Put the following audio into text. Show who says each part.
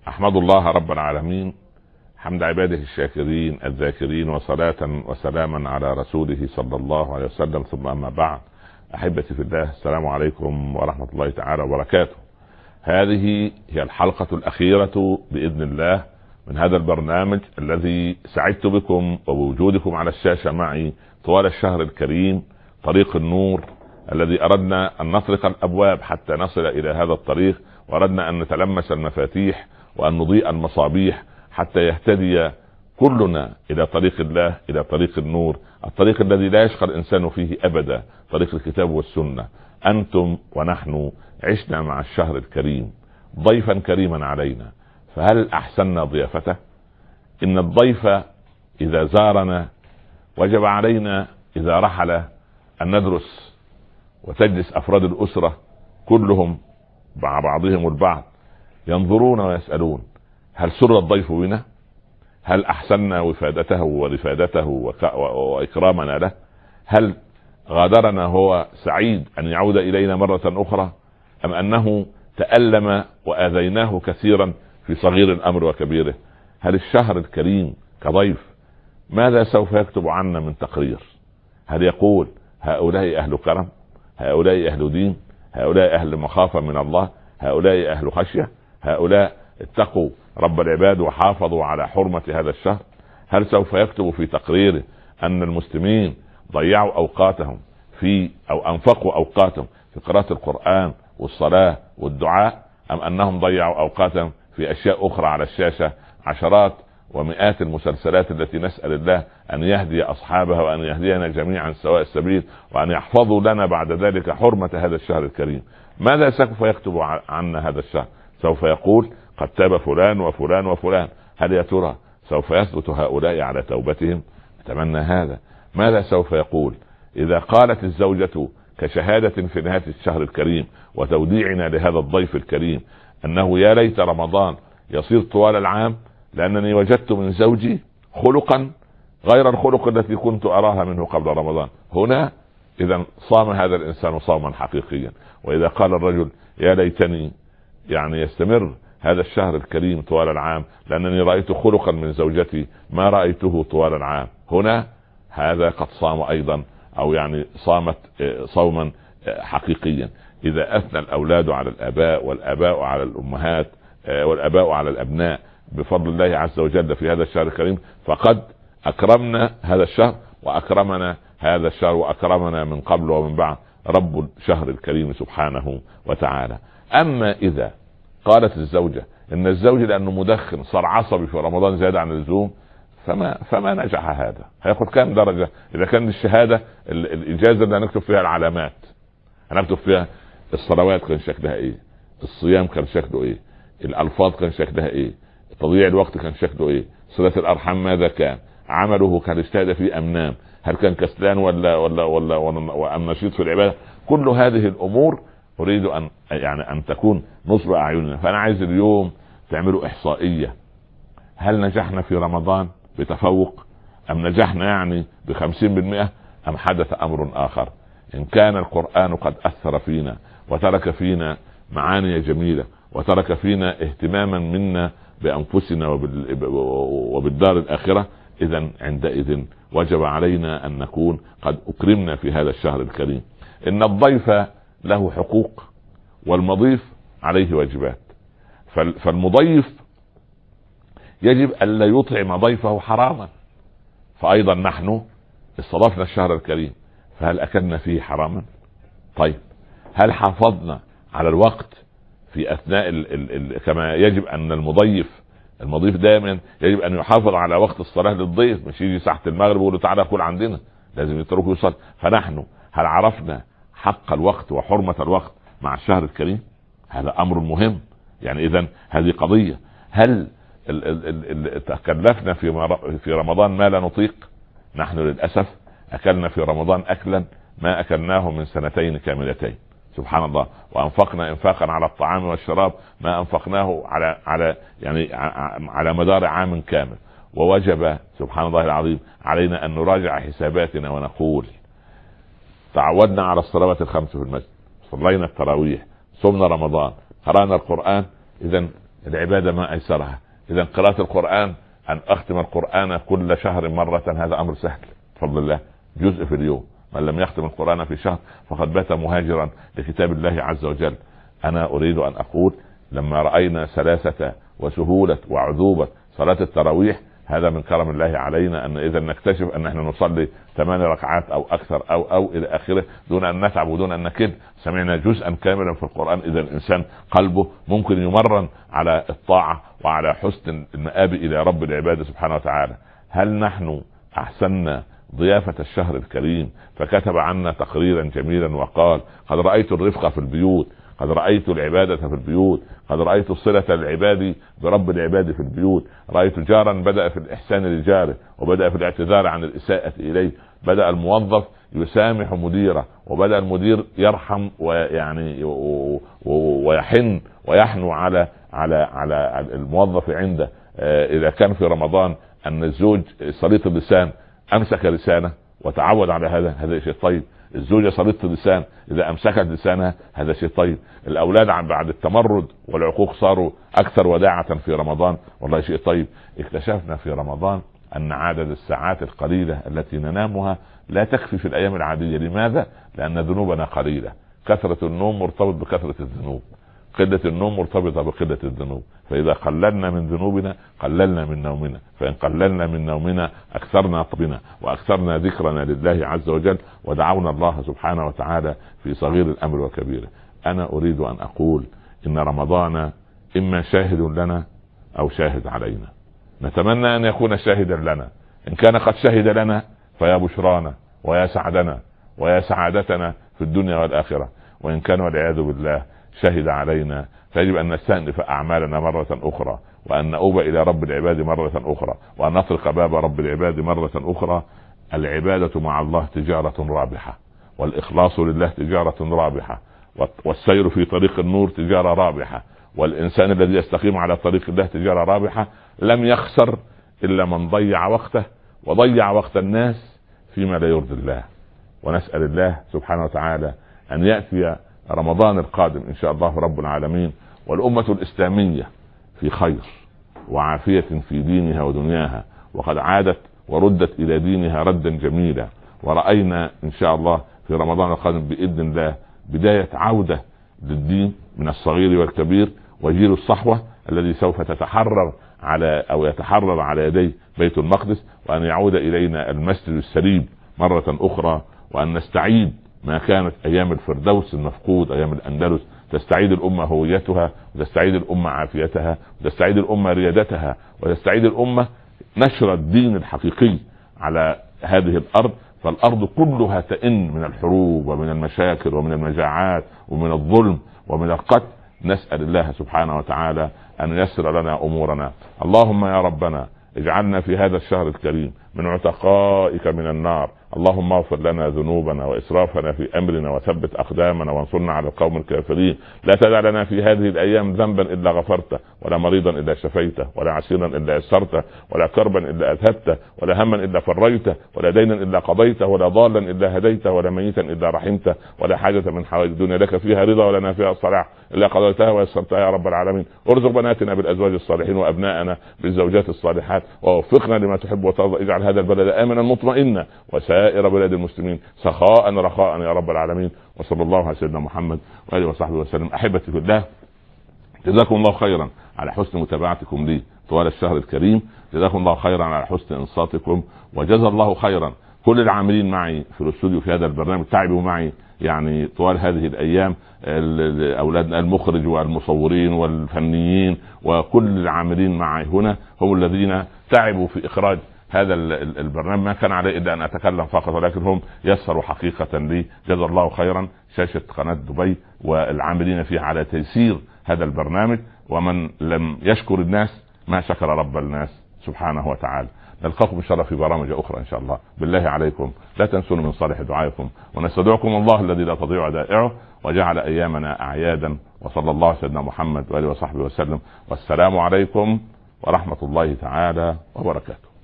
Speaker 1: أحمد الله رب العالمين حمد عباده الشاكرين الذاكرين، وصلاة وسلاما على رسوله صلى الله عليه وسلم، ثم أما بعد. أحبتي في الله، السلام عليكم ورحمة الله تعالى وبركاته. هذه هي الحلقة الأخيرة بإذن الله من هذا البرنامج الذي سعدت بكم وبوجودكم على الشاشة معي طوال الشهر الكريم، طريق النور، الذي أردنا أن نطرق الأبواب حتى نصل إلى هذا الطريق، وأردنا أن نتلمس المفاتيح وأن نضيء المصابيح حتى يهتدي كلنا إلى طريق الله، إلى طريق النور، الطريق الذي لا يشقى الإنسان فيه أبدا، طريق الكتاب والسنة. أنتم ونحن عشنا مع الشهر الكريم ضيفا كريما علينا، فهل أحسننا ضيافته؟ إن الضيف إذا زارنا وجب علينا إذا رحل أن ندرس، وتجلس أفراد الأسرة كلهم مع بعضهم البعض ينظرون ويسألون: هل سر الضيف بنا؟ هل أحسننا وفادته ورفادته وإكرامنا له؟ هل غادرنا هو سعيد أن يعود إلينا مرة أخرى، أم أنه تألم وآذيناه كثيرا في صغير الأمر وكبيره؟ هل الشهر الكريم كضيف ماذا سوف يكتب عنا من تقرير؟ هل يقول هؤلاء أهل كرم، هؤلاء أهل دين، هؤلاء أهل مخافة من الله، هؤلاء أهل خشية، هؤلاء اتقوا رب العباد وحافظوا على حرمة هذا الشهر؟ هل سوف يكتب في تقريره أن المسلمين ضيعوا أوقاتهم في أو أنفقوا أوقاتهم في قراءة القرآن والصلاة والدعاء، أم أنهم ضيعوا أوقاتهم في أشياء أخرى على الشاشة، عشرات ومئات المسلسلات التي نسأل الله أن يهدي أصحابها وأن يهدينا جميعا سواء السبيل، وأن يحفظوا لنا بعد ذلك حرمة هذا الشهر الكريم؟ ماذا سوف يكتب عنا هذا الشهر؟ سوف يقول قد تاب فلان وفلان وفلان. هل يا ترى سوف يثبت هؤلاء على توبتهم؟ أتمنى هذا. ماذا سوف يقول إذا قالت الزوجة كشهادة في نهاية الشهر الكريم وتوديعنا لهذا الضيف الكريم أنه يا ليت رمضان يصير طوال العام، لأنني وجدت من زوجي خلقا غير الخلق التي كنت أراها منه قبل رمضان؟ هنا إذا صام هذا الإنسان صوما حقيقيا. وإذا قال الرجل يا ليتني يستمر هذا الشهر الكريم طوال العام، لأنني رأيت خلقا من زوجتي ما رأيته طوال العام، هنا هذا قد صام أيضا، أو صامت صوما حقيقيا. إذا أثنى الأولاد على الآباء والآباء على الأمهات والآباء على الأبناء بفضل الله عز وجل في هذا الشهر الكريم، فقد أكرمنا هذا الشهر وأكرمنا هذا الشهر وأكرمنا من قبل ومن بعد رب الشهر الكريم سبحانه وتعالى. أما إذا قالت الزوجة إن الزوج لأنه مدخن صار عصبي في رمضان زاد عن اللزوم، فما نجح هذا. هياخد كام درجة؟ إذا كان الشهادة الإجازة اللي هنكتب فيها العلامات، هنكتب فيها الصلوات كان شكلها إيه، الصيام كان شكله إيه، الألفاظ كان شكلها إيه، تضييع الوقت كان شكله إيه، صلة الأرحام ماذا كان، عمله كان اجتهد فيه أم نام، هل كان كسلان ولا أم نشيط في العبادة؟ كل هذه الأمور أريد أن تكون نصب أعيننا. فأنا عايز اليوم تعملوا إحصائية: هل نجحنا في رمضان بتفوق، أم نجحنا ب50%، أم حدث أمر آخر؟ إن كان القرآن قد أثر فينا وترك فينا معاني جميلة وترك فينا اهتماما منا بأنفسنا وبالدار الآخرة، إذن عندئذ وجب علينا أن نكون قد أكرمنا في هذا الشهر الكريم. إن الضيف له حقوق والمضيف عليه واجبات، فالمضيف يجب أن لا يطعم ضيفه حراما، فأيضا نحن استضفنا الشهر الكريم، فهل أكلنا فيه حراما؟ طيب هل حافظنا على الوقت في أثناء كما يجب أن المضيف دائما يجب أن يحافظ على وقت الصلاة للضيف، مش يجي ساعة المغرب ويقول له تعالى كل عندنا، لازم يتركه يصلي. فنحن هل عرفنا حق الوقت وحرمة الوقت مع الشهر الكريم؟ هذا أمر مهم. إذن هذه قضية. هل تكلفنا في رمضان ما لا نطيق؟ نحن للأسف أكلنا في رمضان أكلا ما أكلناه من سنتين كاملتين، سبحان الله. وأنفقنا إنفاقا على الطعام والشراب ما أنفقناه على مدار عام كامل. ووجب سبحان الله العظيم علينا أن نراجع حساباتنا ونقول: تعودنا على الصلوات الخمس في المسجد، صلينا التراويح، صمنا رمضان، قرأنا القرآن، إذن العبادة ما ايسرها. اذا قراءة القرآن، ان اختم القرآن كل شهر مرة، هذا امر سهل بفضل الله، جزء في اليوم. من لم يختم القرآن في شهر فقد بات مهاجرا لكتاب الله عز وجل. انا اريد ان اقول لما رأينا سلاسة وسهولة وعذوبة صلاة التراويح، هذا من كرم الله علينا، ان اذا نكتشف ان احنا نصلي 8 ركعات او اكثر او الى اخره دون ان نتعب ودون ان نكد، سمعنا جزءا كاملا في القرآن. اذا الانسان قلبه ممكن يمرن على الطاعة وعلى حسن المآب الى رب العباد سبحانه وتعالى. هل نحن احسننا ضيافة الشهر الكريم فكتب عنا تقريرا جميلا وقال: قد رأيت الرفق في البيوت، قد رأيت العبادة في البيوت، قد رأيت صلة العباد برب العباد في البيوت، رأيت جارا بدأ في الإحسان لجاره وبدأ في الاعتذار عن الإساءة إليه، بدأ الموظف يسامح مديره، وبدأ المدير يرحم ويعني ويحن ويحنو على الموظف عنده. إذا كان في رمضان أن الزوج سليط اللسان أمسك لسانه وتعود على هذا شيء طيب. الزوجة سليطة اللسان إذا أمسكت لسانها هذا شيء طيب. الأولاد بعد التمرد والعقوق صاروا أكثر وداعة في رمضان، والله شيء طيب. اكتشفنا في رمضان أن عدد الساعات القليلة التي ننامها لا تكفي في الأيام العادية. لماذا؟ لأن ذنوبنا قليلة. كثرة النوم مرتبط بكثرة الذنوب، قلة النوم مرتبطة بقلة الذنوب. فإذا قللنا من ذنوبنا قللنا من نومنا، فإن قللنا من نومنا أكثرنا طبنا وأكثرنا ذكرنا لله عز وجل، ودعونا الله سبحانه وتعالى في صغير الأمر وكبيره. أنا أريد أن أقول إن رمضان إما شاهد لنا أو شاهد علينا. نتمنى أن يكون شاهدا لنا. إن كان قد شهد لنا فيا بشرانا ويا سعدنا ويا سعادتنا في الدنيا والآخرة، وإن كان والعياذ بالله شهد علينا فيجب أن نستأنف أعمالنا مرة أخرى، وأن نؤوب إلى رب العباد مرة أخرى، وأن نطرق باب رب العباد مرة أخرى. العبادة مع الله تجارة رابحة، والإخلاص لله تجارة رابحة، والسير في طريق النور تجارة رابحة، والإنسان الذي يستقيم على طريق الله تجارة رابحة. لم يخسر إلا من ضيع وقته وضيع وقت الناس فيما لا يرضي الله. ونسأل الله سبحانه وتعالى أن يأتي رمضان القادم إن شاء الله رب العالمين والأمة الإسلامية في خير وعافية في دينها ودنياها، وقد عادت وردت إلى دينها ردا جميلا. ورأينا إن شاء الله في رمضان القادم بإذن الله بداية عودة للدين من الصغير والكبير، وجيل الصحوة الذي سوف تتحرر يتحرر على يدي بيت المقدس، وأن يعود إلينا المسجد السليم مرة أخرى، وأن نستعيد ما كانت أيام الفردوس المفقود، أيام الأندلس. تستعيد الأمة هويتها، وتستعيد الأمة عافيتها، وتستعيد الأمة ريادتها، وتستعيد الأمة نشر الدين الحقيقي على هذه الأرض. فالأرض كلها تئن من الحروب ومن المشاكل ومن المجاعات ومن الظلم ومن القتل. نسأل الله سبحانه وتعالى أن ييسر لنا أمورنا. اللهم يا ربنا اجعلنا في هذا الشهر الكريم من عتقائك من النار. اللهم اغفر لنا ذنوبنا وإسرافنا في أمرنا، وثبت أقدامنا، وانصرنا على القوم الكافرين. لا تدع لنا في هذه الأيام ذنبا إلا غفرته، ولا مريضا إلا شفيته، ولا عسيرا إلا يسرته، ولا كربا إلا أذهبته، ولا هما إلا فريته، ولا دينا إلا قضيته، ولا ضالا إلا هديته، ولا ميتا إلا رحمته، ولا حاجة من حوائج الدنيا لك فيها رضا ولنا فيها صلاح إلا قضيتها ويسرتها يا رب العالمين. ارزق بناتنا بالأزواج الصالحين وأبنائنا بالزوجات الصالحات، ووفقنا لما تحب وترضى. اجعل هذا البلد آمنا مطمئنا، وسائر بلاد المسلمين سخاء رخاء يا رب العالمين. وصلى الله على سيدنا محمد وآله وصحبه وسلم. أحبتي في الله، جزاكم الله خيرا على حسن متابعتكم لي طوال الشهر الكريم. جزاكم الله خيرا على حسن انصاتكم، وجزا الله خيرا كل العاملين معي في الاستوديو في هذا البرنامج، تعبوا معي يعني طوال هذه الايام، اولادنا المخرج والمصورين والفنيين وكل العاملين معي هنا هم الذين تعبوا في اخراج هذا البرنامج. ما كان علي الا ان اتكلم فقط، ولكن هم يسروا حقيقة لي. جزا الله خيرا شاشة قناة دبي والعاملين فيها على تيسير هذا البرنامج. ومن لم يشكر الناس ما شكر رب الناس سبحانه وتعالى. نلقاكم ان شاء الله في برامج اخرى ان شاء الله. بالله عليكم لا تنسون من صالح دعائكم، ونستودعكم الله الذي لا تضيع ودائعه، وجعل ايامنا اعيادا. وصلى الله على سيدنا محمد واله وصحبه وسلم. والسلام عليكم ورحمة الله تعالى وبركاته.